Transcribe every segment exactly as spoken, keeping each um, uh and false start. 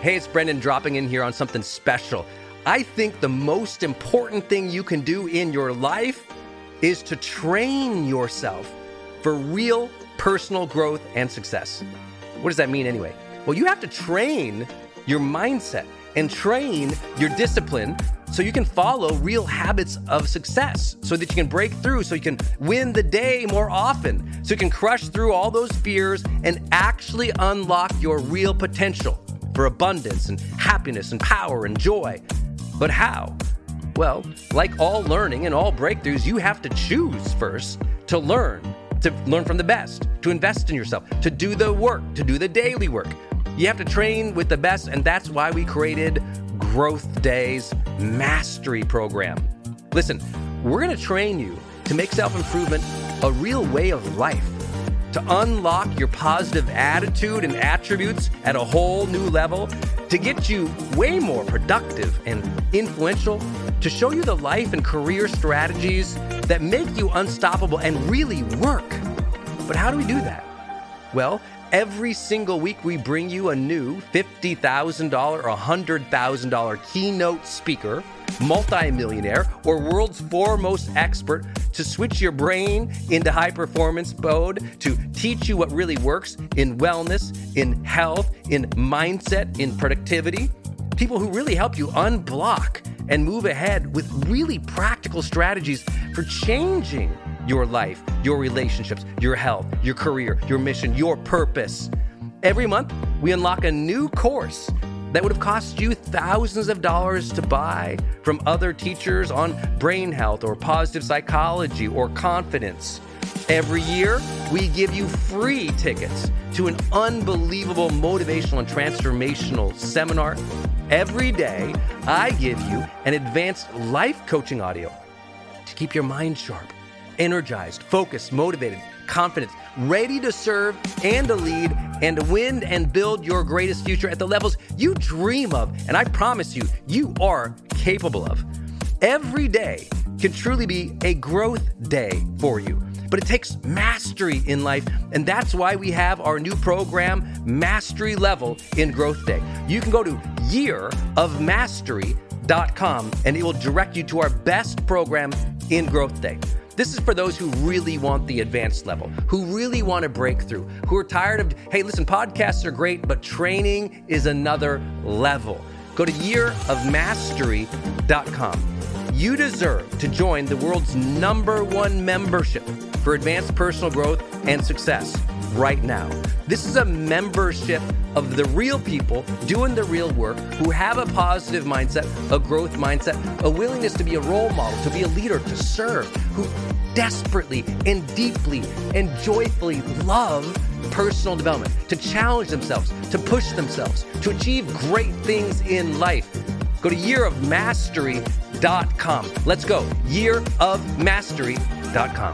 Hey, it's Brendan dropping in here on something special. I think the most important thing you can do in your life is to train yourself for real personal growth and success. What does that mean anyway? Well, you have to train your mindset and train your discipline so you can follow real habits of success, so that you can break through, so you can win the day more often, so you can crush through all those fears and actually unlock your real potential for abundance and happiness and power and joy. But how? Well, like all learning and all breakthroughs, you have to choose first to learn, to learn from the best, to invest in yourself, to do the work, to do the daily work. You have to train with the best, and that's why we created Growth Day's Mastery Program. Listen, we're going to train you to make self-improvement a real way of life, to unlock your positive attitude and attributes at a whole new level, to get you way more productive and influential, to show you the life and career strategies that make you unstoppable and really work. But how do we do that? Well, every single week we bring you a new fifty thousand dollars or one hundred thousand dollars keynote speaker, multimillionaire, or world's foremost expert to switch your brain into high performance mode, to teach you what really works in wellness, in health, in mindset, in productivity. People who really help you unblock and move ahead with really practical strategies for changing your life, your relationships, your health, your career, your mission, your purpose. Every month, we unlock a new course that would have cost you thousands of dollars to buy from other teachers on brain health or positive psychology or confidence. Every year, we give you free tickets to an unbelievable motivational and transformational seminar. Every day, I give you an advanced life coaching audio to keep your mind sharp, energized, focused, motivated, confident, ready to serve and to lead and to win and build your greatest future at the levels you dream of. And I promise you, you are capable of. Every day can truly be a growth day for you. But it takes mastery in life, and that's why we have our new program, Mastery Level in Growth Day. You can go to year of mastery dot com, and it will direct you to our best program in Growth Day. This is for those who really want the advanced level, who really want to break through, who are tired of, hey, listen, podcasts are great, but training is another level. Go to year of mastery dot com. You deserve to join the world's number one membership for advanced personal growth and success right now. This is a membership of the real people doing the real work, who have a positive mindset, a growth mindset, a willingness to be a role model, to be a leader, to serve, who desperately and deeply and joyfully love personal development, to challenge themselves, to push themselves, to achieve great things in life. Go to year of mastery dot com. Let's go. year of mastery dot com.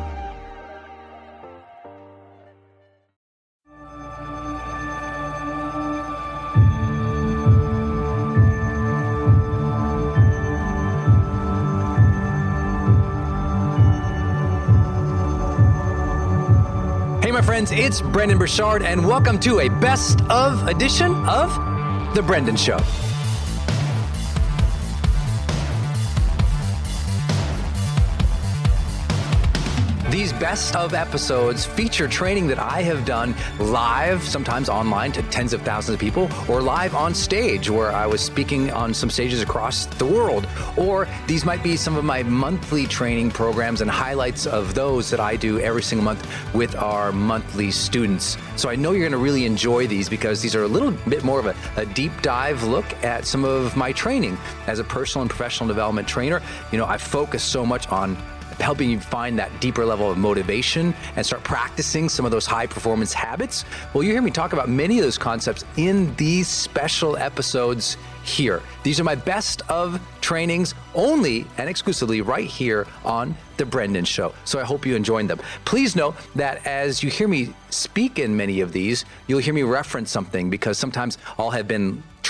Hey, my friends, it's Brendan Burchard, and welcome to a best of edition of The Brendan Show. These best of episodes feature training that I have done live, sometimes online to tens of thousands of people, or live on stage where I was speaking on some stages across the world. Or these might be some of my monthly training programs and highlights of those that I do every single month with our monthly students. So I know you're going to really enjoy these because these are a little bit more of a, a deep dive look at some of my training as a personal and professional development trainer. You know, I focus so much on helping you find that deeper level of motivation and start practicing some of those high performance habits. Well, you hear me talk about many of those concepts in these special episodes here. These are my best of trainings only and exclusively right here on The Brendan Show. So I hope you enjoyed them. Please know that as you hear me speak in many of these, you'll hear me reference something because sometimes I'll have been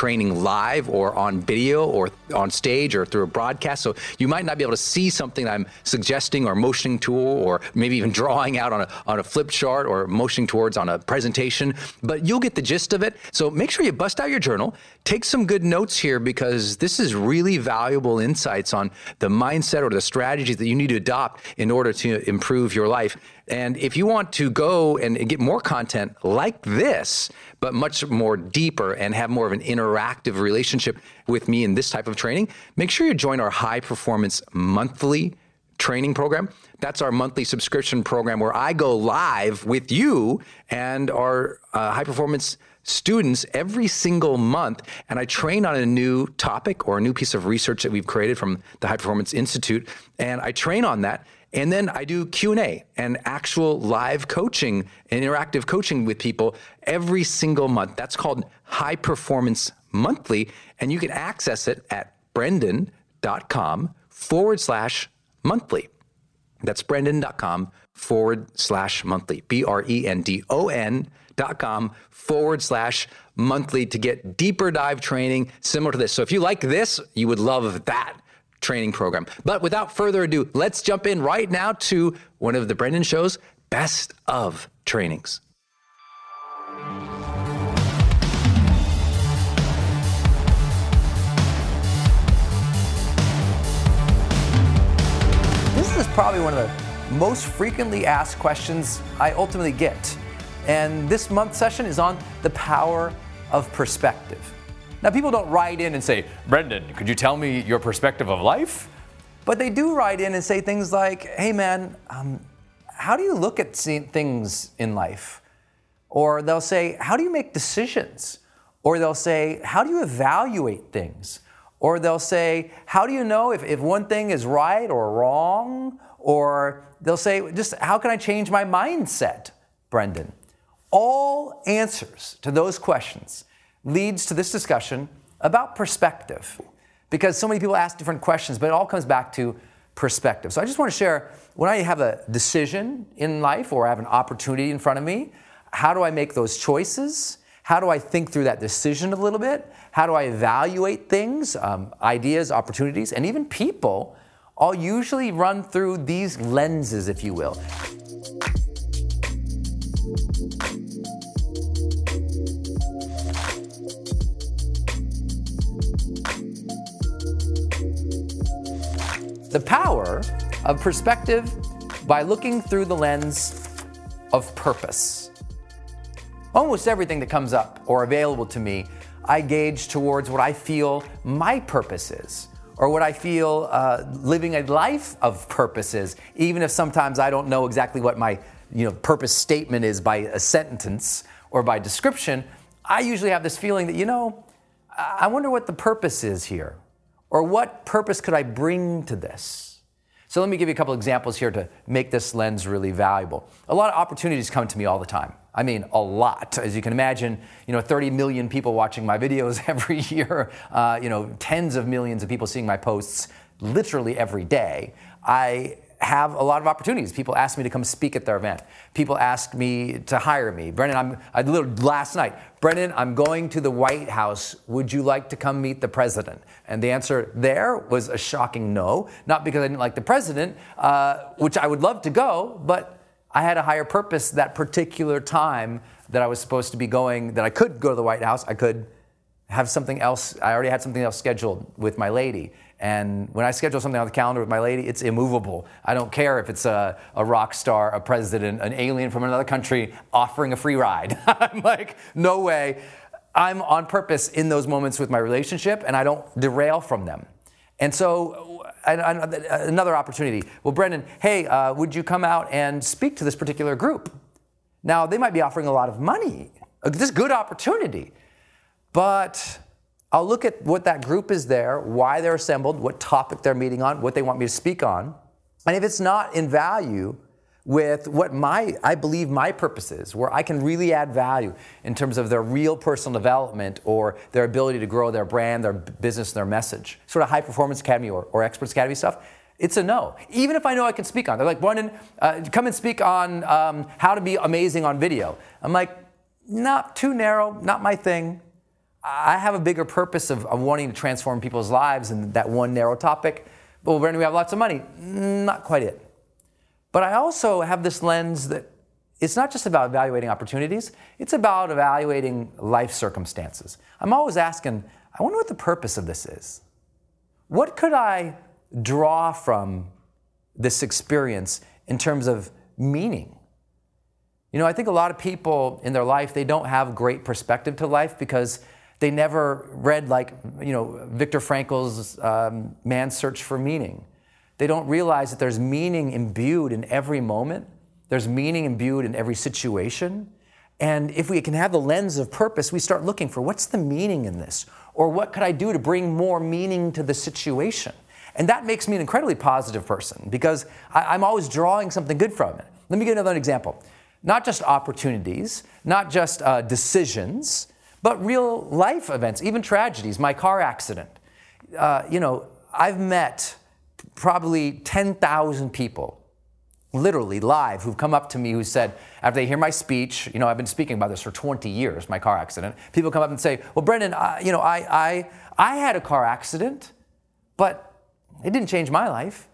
training live or on video or on stage or through a broadcast. So you might not be able to see something I'm suggesting or motioning to, or maybe even drawing out on a, on a flip chart or motioning towards on a presentation, but you'll get the gist of it. So make sure you bust out your journal, take some good notes here, because this is really valuable insights on the mindset or the strategies that you need to adopt in order to improve your life. And if you want to go and get more content like this, but much more deeper and have more of an interactive relationship with me in this type of training, make sure you join our High Performance Monthly training program. That's our monthly subscription program where I go live with you and our uh, high performance students every single month, and I train on a new topic or a new piece of research that we've created from the High Performance Institute, and I train on that. And then I do Q and A and actual live coaching and interactive coaching with people every single month. That's called High Performance Monthly, and you can access it at brendan.com forward slash monthly. That's brendan.com forward slash monthly, B R E N D O N dot com forward slash monthly to get deeper dive training similar to this. So if you like this, you would love that training program. But without further ado, let's jump in right now to one of the Brendan Show's best of trainings. This is probably one of the most frequently asked questions I ultimately get. And this month's session is on the power of perspective. Now, people don't write in and say, Brendan, could you tell me your perspective of life? But they do write in and say things like, hey man, um, how do you look at things in life? Or they'll say, how do you make decisions? Or they'll say, how do you evaluate things? Or they'll say, how do you know if, if one thing is right or wrong? Or they'll say, just how can I change my mindset, Brendan? All answers to those questions leads to this discussion about perspective, because so many people ask different questions, but it all comes back to perspective. So I just want to share, when I have a decision in life or I have an opportunity in front of me, how do I make those choices? How do I think through that decision a little bit? How do I evaluate things, um, ideas, opportunities, and even people? I'll usually run through these lenses, if you will. The power of perspective by looking through the lens of purpose. Almost everything that comes up or available to me, I gauge towards what I feel my purpose is, or what I feel uh, living a life of purpose is, even if sometimes I don't know exactly what my you know, purpose statement is by a sentence or by description. I usually have this feeling that, you know, I wonder what the purpose is here. Or what purpose could I bring to this? So let me give you a couple examples here to make this lens really valuable. A lot of opportunities come to me all the time. I mean, a lot. As you can imagine, you know, thirty million people watching my videos every year, uh, you know, tens of millions of people seeing my posts literally every day. I have a lot of opportunities. People ask me to come speak at their event. People ask me to hire me. Brendan, I'm, I literally last night, Brendan, I'm going to the White House. Would you like to come meet the president? And the answer there was a shocking no. Not because I didn't like the president, uh, which I would love to go, but I had a higher purpose that particular time that I was supposed to be going, that I could go to the White House. I could have something else. I already had something else scheduled with my lady. And when I schedule something on the calendar with my lady, it's immovable. I don't care if it's a, a rock star, a president, an alien from another country offering a free ride. I'm like, no way. I'm on purpose in those moments with my relationship, and I don't derail from them. And so I, I, another opportunity. Well, Brendan, hey, uh, would you come out and speak to this particular group? Now, they might be offering a lot of money. This is a good opportunity. But I'll look at what that group is there, why they're assembled, what topic they're meeting on, what they want me to speak on. And if it's not in value with what my, I believe my purpose is, where I can really add value in terms of their real personal development or their ability to grow their brand, their business, their message, sort of High Performance Academy or, or Experts Academy stuff, it's a no. Even if I know I can speak on it. They're like, Brendan, uh, come and speak on um, how to be amazing on video. I'm like, not too narrow, not my thing. I have a bigger purpose of, of wanting to transform people's lives in that one narrow topic. Well, Brendan, we have lots of money. Not quite it. But I also have this lens that it's not just about evaluating opportunities, it's about evaluating life circumstances. I'm always asking, I wonder what the purpose of this is. What could I draw from this experience in terms of meaning? You know, I think a lot of people in their life, they don't have great perspective to life because they never read, like, you know, Viktor Frankl's um, Man's Search for Meaning. They don't realize that there's meaning imbued in every moment. There's meaning imbued in every situation. And if we can have the lens of purpose, we start looking for what's the meaning in this? Or what could I do to bring more meaning to the situation? And that makes me an incredibly positive person because I, I'm always drawing something good from it. Let me give another example. Not just opportunities, not just uh, decisions, but real life events, even tragedies. My car accident. Uh, you know, I've met probably ten thousand people, literally live, who've come up to me who said, after they hear my speech, you know, I've been speaking about this for twenty years, my car accident. People come up and say, well, Brendan, I, you know, I, I, I had a car accident, but it didn't change my life.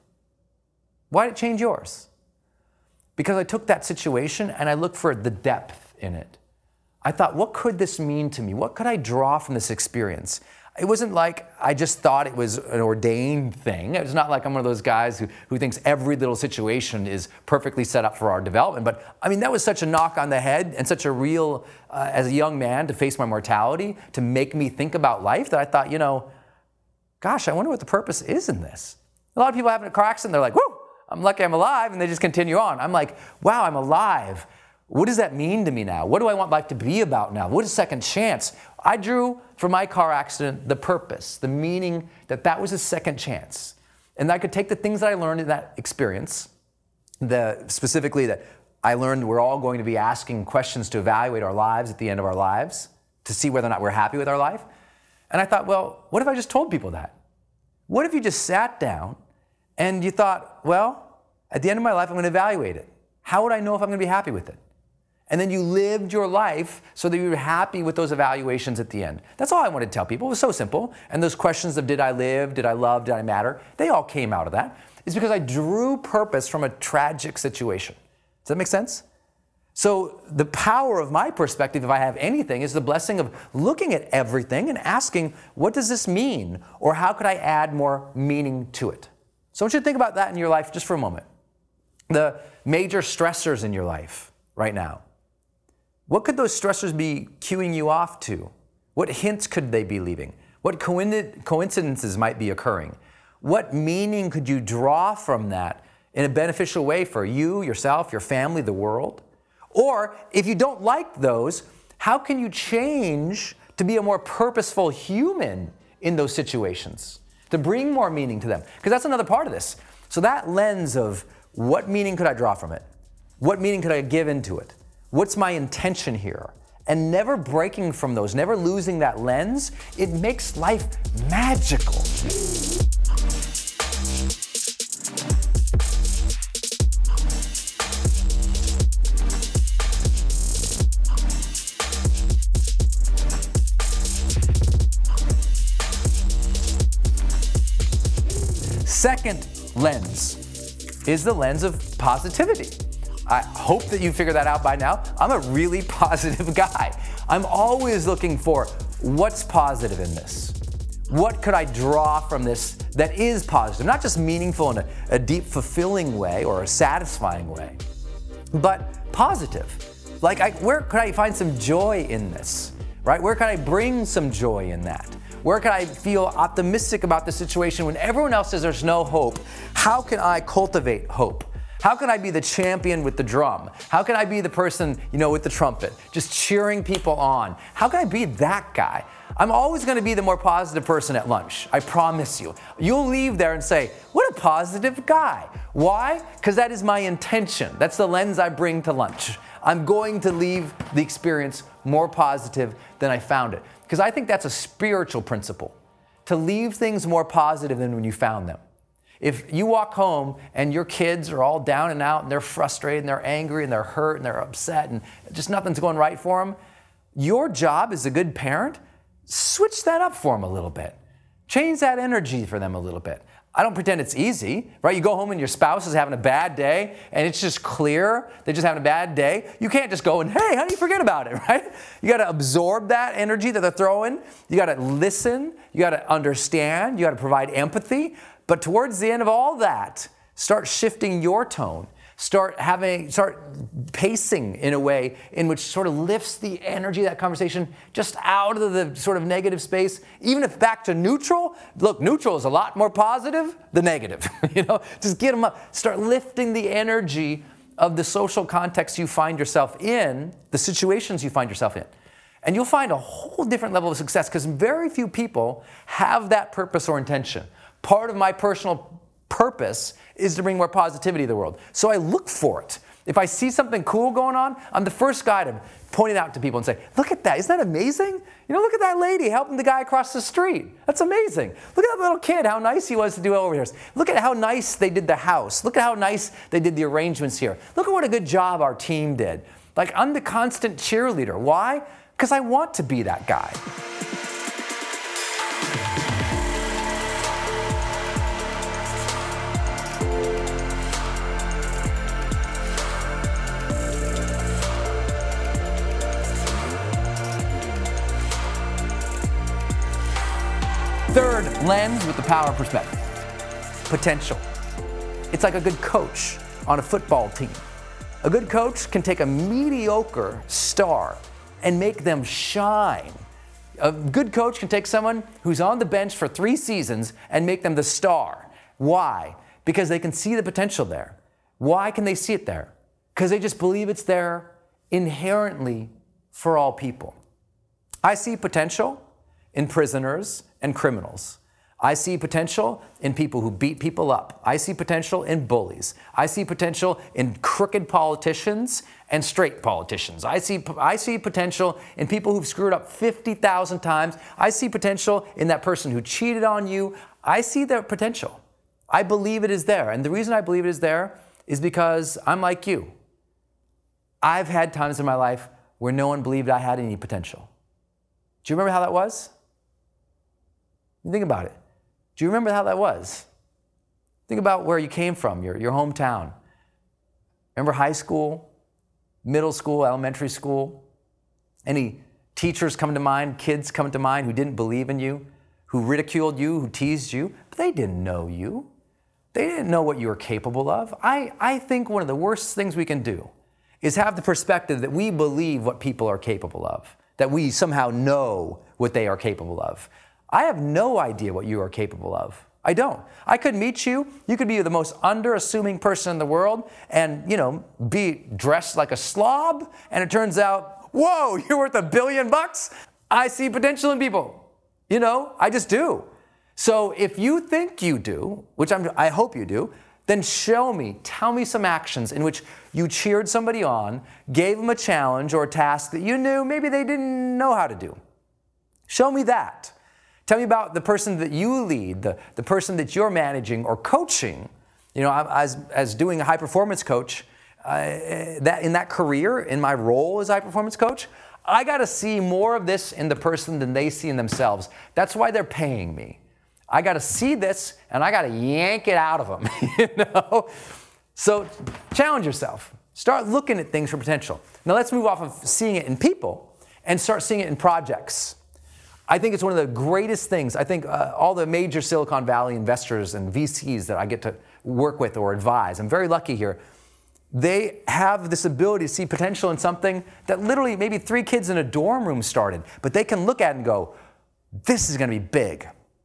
Why did it change yours? Because I took that situation and I looked for the depth in it. I thought, what could this mean to me? What could I draw from this experience? It wasn't like I just thought it was an ordained thing. It's not like I'm one of those guys who, who thinks every little situation is perfectly set up for our development. But I mean, that was such a knock on the head and such a real, uh, as a young man, to face my mortality, to make me think about life, that I thought, you know, gosh, I wonder what the purpose is in this. A lot of people have a car accident, they're like, whoo, I'm lucky I'm alive, and they just continue on. I'm like, wow, I'm alive. What does that mean to me now? What do I want life to be about now? What is second chance? I drew from my car accident the purpose, the meaning that that was a second chance. And I could take the things that I learned in that experience, the, specifically that I learned we're all going to be asking questions to evaluate our lives at the end of our lives, to see whether or not we're happy with our life. And I thought, well, what if I just told people that? What if you just sat down and you thought, well, at the end of my life, I'm going to evaluate it. How would I know if I'm going to be happy with it? And then you lived your life so that you were happy with those evaluations at the end. That's all I wanted to tell people. It was so simple. And those questions of did I live, did I love, did I matter, they all came out of that. It's because I drew purpose from a tragic situation. Does that make sense? So the power of my perspective, if I have anything, is the blessing of looking at everything and asking, what does this mean? Or how could I add more meaning to it? So I want you to think about that in your life just for a moment. The major stressors in your life right now. What could those stressors be cueing you off to? What hints could they be leaving? What coincidences might be occurring? What meaning could you draw from that in a beneficial way for you, yourself, your family, the world? Or if you don't like those, how can you change to be a more purposeful human in those situations, to bring more meaning to them? Because that's another part of this. So that lens of what meaning could I draw from it? What meaning could I give into it? What's my intention here? And never breaking from those, never losing that lens, it makes life magical. Second lens is the lens of positivity. I hope that you figured that out by now. I'm a really positive guy. I'm always looking for what's positive in this. What could I draw from this that is positive? Not just meaningful in a, a deep, fulfilling way or a satisfying way, but positive. Like, I, where could I find some joy in this, right? Where could I bring some joy in that? Where can I feel optimistic about the situation when everyone else says there's no hope? How can I cultivate hope? How can I be the champion with the drum? How can I be the person, you know, with the trumpet, just cheering people on? How can I be that guy? I'm always going to be the more positive person at lunch. I promise you. You'll leave there and say, what a positive guy. Why? Because that is my intention. That's the lens I bring to lunch. I'm going to leave the experience more positive than I found it. Because I think that's a spiritual principle, to leave things more positive than when you found them. If you walk home and your kids are all down and out and they're frustrated and they're angry and they're hurt and they're upset and just nothing's going right for them, your job as a good parent switch that up for them a little bit. Change that energy for them a little bit. I don't pretend it's easy, right? You go home and your spouse is having a bad day and it's just clear they're just having a bad day. You can't just go and, hey, how do you forget about it, right? You got to absorb that energy that they're throwing. You got to listen. You got to understand. You got to provide empathy. But towards the end of all that, start shifting your tone. Start having, start pacing in a way in which sort of lifts the energy of that conversation just out of the sort of negative space. Even if back to neutral, look, neutral is a lot more positive than negative. You know, just get them up. Start lifting the energy of the social context you find yourself in, the situations you find yourself in. And you'll find a whole different level of success because very few people have that purpose or intention. Part of my personal purpose is to bring more positivity to the world. So I look for it. If I see something cool going on, I'm the first guy to point it out to people and say, look at that, isn't that amazing? You know, look at that lady helping the guy across the street. That's amazing. Look at that little kid, how nice he was to do over here. Look at how nice they did the house. Look at how nice they did the arrangements here. Look at what a good job our team did. Like, I'm the constant cheerleader. Why? Because I want to be that guy. Third lens with the power of perspective. Potential. It's like a good coach on a football team. A good coach can take a mediocre star and make them shine. A good coach can take someone who's on the bench for three seasons and make them the star. Why? Because they can see the potential there. Why can they see it there? Because they just believe it's there inherently for all people. I see potential in prisoners and criminals. I see potential in people who beat people up. I see potential in bullies. I see potential in crooked politicians and straight politicians. I see, I see potential in people who've screwed up fifty thousand times. I see potential in that person who cheated on you. I see their potential. I believe it is there. And the reason I believe it is there is because I'm like you. I've had times in my life where no one believed I had any potential. Do you remember how that was? Think about it. Do you remember how that was? Think about where you came from, your, your hometown. Remember high school, middle school, elementary school? Any teachers come to mind, kids come to mind who didn't believe in you, who ridiculed you, who teased you, but they didn't know you. They didn't know what you were capable of. I, I think one of the worst things we can do is have the perspective that we believe what people are capable of, that we somehow know what they are capable of. I have no idea what you are capable of. I don't. I could meet you. You could be the most under-assuming person in the world and, you know, be dressed like a slob. And it turns out, whoa, you're worth a billion bucks. I see potential in people. You know, I just do. So if you think you do, which I'm, I hope you do, then show me, tell me some actions in which you cheered somebody on, gave them a challenge or a task that you knew maybe they didn't know how to do. Show me that. Tell me about the person that you lead, the, the person that you're managing or coaching. You know, as, as doing a high performance coach, uh, that in that career, in my role as high performance coach, I got to see more of this in the person than they see in themselves. That's why they're paying me. I got to see this and I got to yank it out of them. You know? So challenge yourself. Start looking at things for potential. Now let's move off of seeing it in people and start seeing it in projects. I think it's one of the greatest things. I think uh, all the major Silicon Valley investors and V Cs that I get to work with or advise, I'm very lucky here, they have this ability to see potential in something that literally maybe three kids in a dorm room started, but they can look at it and go, this is going to be big.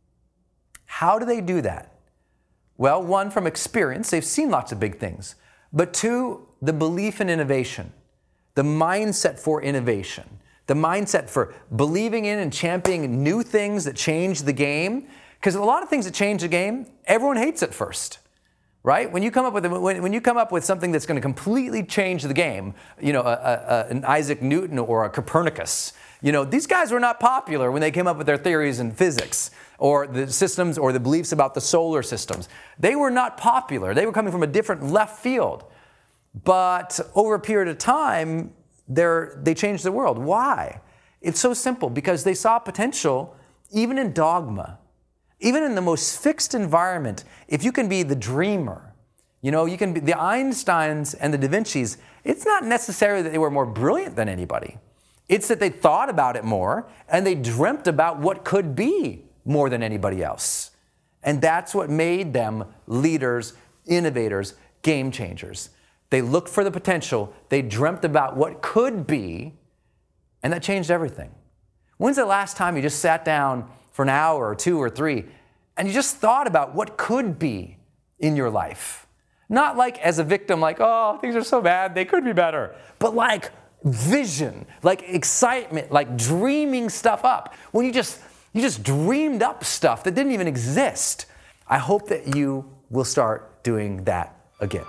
How do they do that? Well, one, from experience, they've seen lots of big things. But two, the belief in innovation, the mindset for innovation. The mindset for believing in and championing new things that change the game. Because a lot of things that change the game, everyone hates at first, right? When you come up with when, when you come up with something that's going to completely change the game, you know, a, a, an Isaac Newton or a Copernicus, you know, these guys were not popular when they came up with their theories in physics or the systems or the beliefs about the solar systems. They were not popular. They were coming from a different left field. But over a period of time, They're, they changed the world. Why? It's so simple because they saw potential even in dogma, even in the most fixed environment. If you can be the dreamer, you know, you can be the Einsteins and the Da Vincis, it's not necessarily that they were more brilliant than anybody. It's that they thought about it more and they dreamt about what could be more than anybody else. And that's what made them leaders, innovators, game changers. They looked for the potential, they dreamt about what could be, and that changed everything. When's the last time you just sat down for an hour or two or three and you just thought about what could be in your life? Not like as a victim, like, oh, things are so bad, they could be better. But like vision, like excitement, like dreaming stuff up. When you just, you just dreamed up stuff that didn't even exist. I hope that you will start doing that again.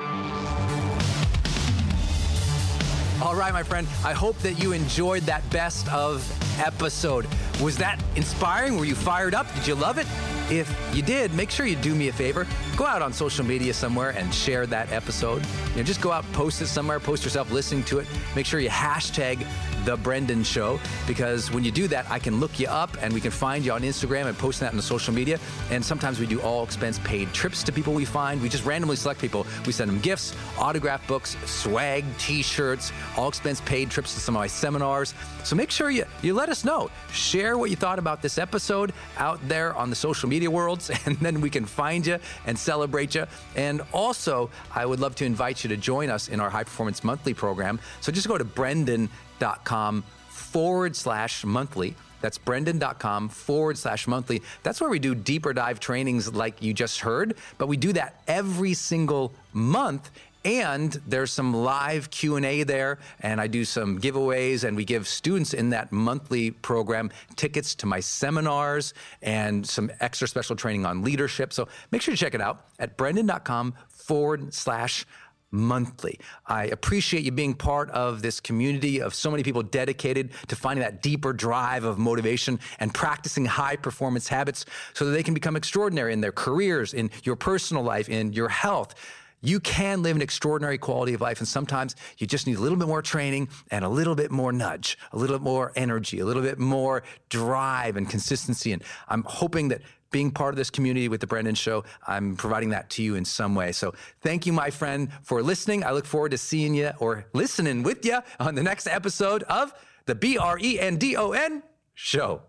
All right, my friend, I hope that you enjoyed that best of episode. Was that inspiring? Were you fired up? Did you love it? If you did, make sure you do me a favor. Go out on social media somewhere and share that episode. You know, just go out, post it somewhere, post yourself listening to it. Make sure you hashtag The Brendan Show, because when you do that, I can look you up and we can find you on Instagram and post that on the social media. And sometimes we do all expense paid trips to people we find. We just randomly select people. We send them gifts, autographed books, swag, t-shirts, all expense paid trips to some of my seminars. So make sure you, you let us know. Share what you thought about this episode out there on the social media worlds, and then we can find you and celebrate you. And also, I would love to invite you to join us in our High Performance Monthly program. So just go to brendan.com forward slash monthly. That's brendan.com forward slash monthly. That's where we do deeper dive trainings like you just heard, but we do that every single month. And there's some live Q and A there, and I do some giveaways, and we give students in that monthly program tickets to my seminars and some extra special training on leadership. So make sure you check it out at brendan.com forward slash monthly. I appreciate you being part of this community of so many people dedicated to finding that deeper drive of motivation and practicing high performance habits so that they can become extraordinary in their careers, in your personal life, in your health. You can live an extraordinary quality of life, and sometimes you just need a little bit more training and a little bit more nudge, a little bit more energy, a little bit more drive and consistency. And I'm hoping that being part of this community with The Brendan Show, I'm providing that to you in some way. So thank you, my friend, for listening. I look forward to seeing you or listening with you on the next episode of the B R E N D O N Show.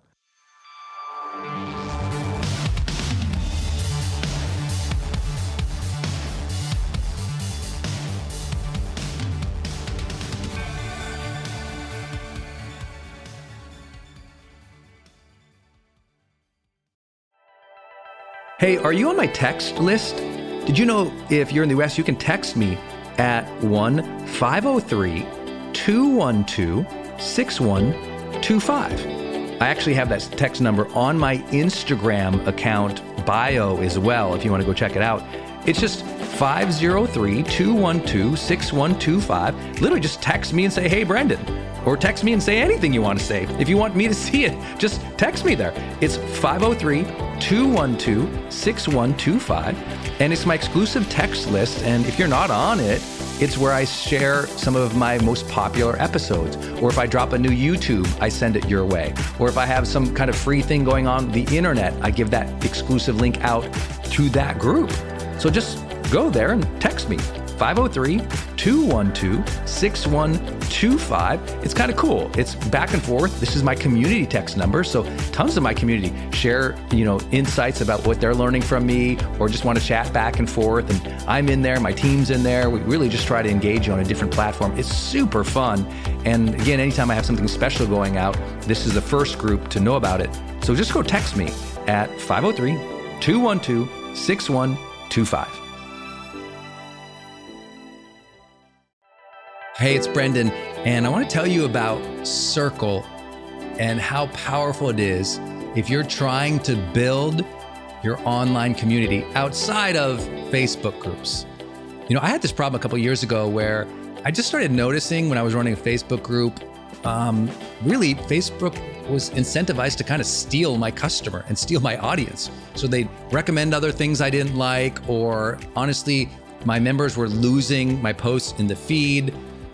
Hey, are you on my text list? Did you know if you're in the U S, you can text me at one five oh three, two one two, six one two five. I actually have that text number on my Instagram account bio as well, if you want to go check it out. It's just five oh three, two one two, six one two five. Literally just text me and say, hey, Brendan. Or text me and say anything you want to say. If you want me to see it, just text me there. It's five oh three, two one two, six one two five. And it's my exclusive text list. And if you're not on it, it's where I share some of my most popular episodes. Or if I drop a new YouTube, I send it your way. Or if I have some kind of free thing going on the internet, I give that exclusive link out to that group. So just go there and text me. five oh three, two one two, six one two five. It's kind of cool. It's back and forth. This is my community text number. So tons of my community share, you know, insights about what they're learning from me, or just want to chat back and forth. And I'm in there, my team's in there. We really just try to engage you on a different platform. It's super fun. And again, anytime I have something special going out, this is the first group to know about it. So just go text me at five oh three, two one two, six one two five. Hey, it's Brendan, and I want to tell you about Circle and how powerful it is if you're trying to build your online community outside of Facebook groups. You know, I had this problem a couple of years ago where I just started noticing when I was running a Facebook group, um, really Facebook was incentivized to kind of steal my customer and steal my audience. So they'd recommend other things I didn't like, or honestly, my members were losing my posts in the feed.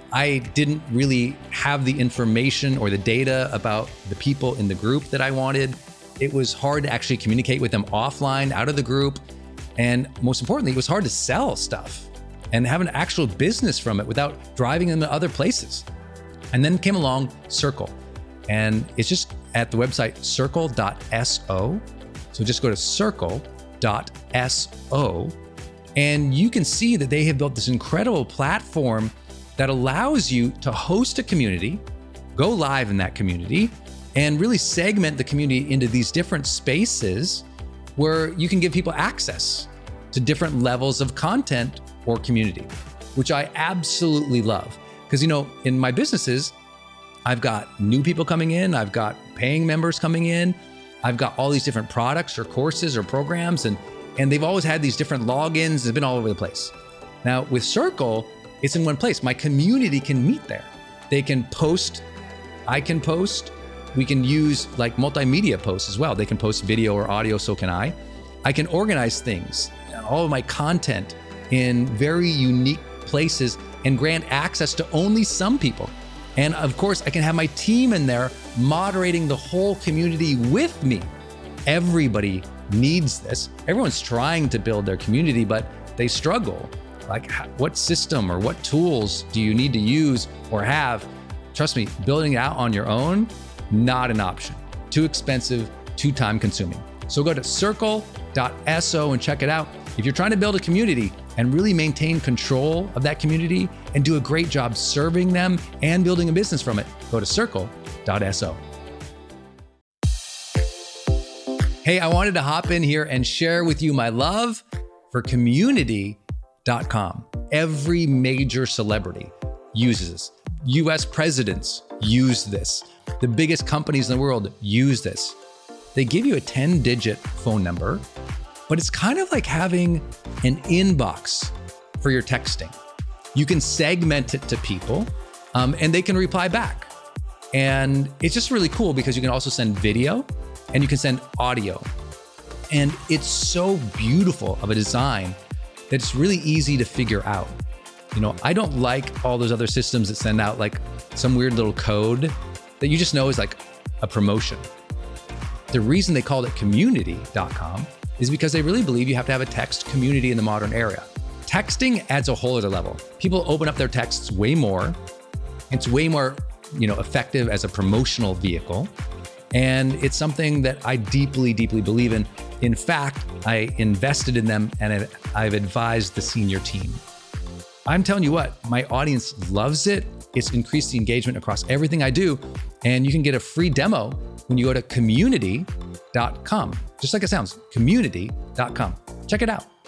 I didn't really have the information or the data about the people in the group that I wanted. It was hard to actually communicate with them offline, out of the group. And most importantly, it was hard to sell stuff and have an actual business from it without driving them to other places. And then came along Circle. And it's just at the website circle dot so. So just go to circle dot so. And you can see that they have built this incredible platform that allows you to host a community, go live in that community, and really segment the community into these different spaces where you can give people access to different levels of content or community, which I absolutely love. Because, you know, in my businesses, I've got new people coming in, I've got paying members coming in, I've got all these different products or courses or programs, and, and they've always had these different logins, it's been all over the place. Now with Circle, it's in one place. My community can meet there. They can post, I can post, we can use like multimedia posts as well. They can post video or audio, so can I. I can organize things, all of my content in very unique places and grant access to only some people. And of course, I can have my team in there moderating the whole community with me. Everybody needs this. Everyone's trying to build their community, but they struggle. Like, what system or what tools do you need to use or have? Trust me, building it out on your own, not an option. Too expensive, too time consuming. So go to circle dot so and check it out. If you're trying to build a community and really maintain control of that community and do a great job serving them and building a business from it, go to circle dot so. Hey, I wanted to hop in here and share with you my love for community dot com. Every major celebrity uses this. U S presidents use this. The biggest companies in the world use this. They give you a ten digit phone number, but it's kind of like having an inbox for your texting. You can segment it to people um, and they can reply back. And it's just really cool because you can also send video and you can send audio. And it's so beautiful of a design that it's really easy to figure out. You know, I don't like all those other systems that send out like some weird little code that you just know is like a promotion. The reason they called it community dot com is because they really believe you have to have a text community in the modern era. Texting adds a whole other level. People open up their texts way more. It's way more, you know, effective as a promotional vehicle. And it's something that I deeply, deeply believe in. In fact, I invested in them and I've advised the senior team. I'm telling you what, my audience loves it. It's increased the engagement across everything I do. And you can get a free demo when you go to community dot com. Just like it sounds, community dot com. Check it out.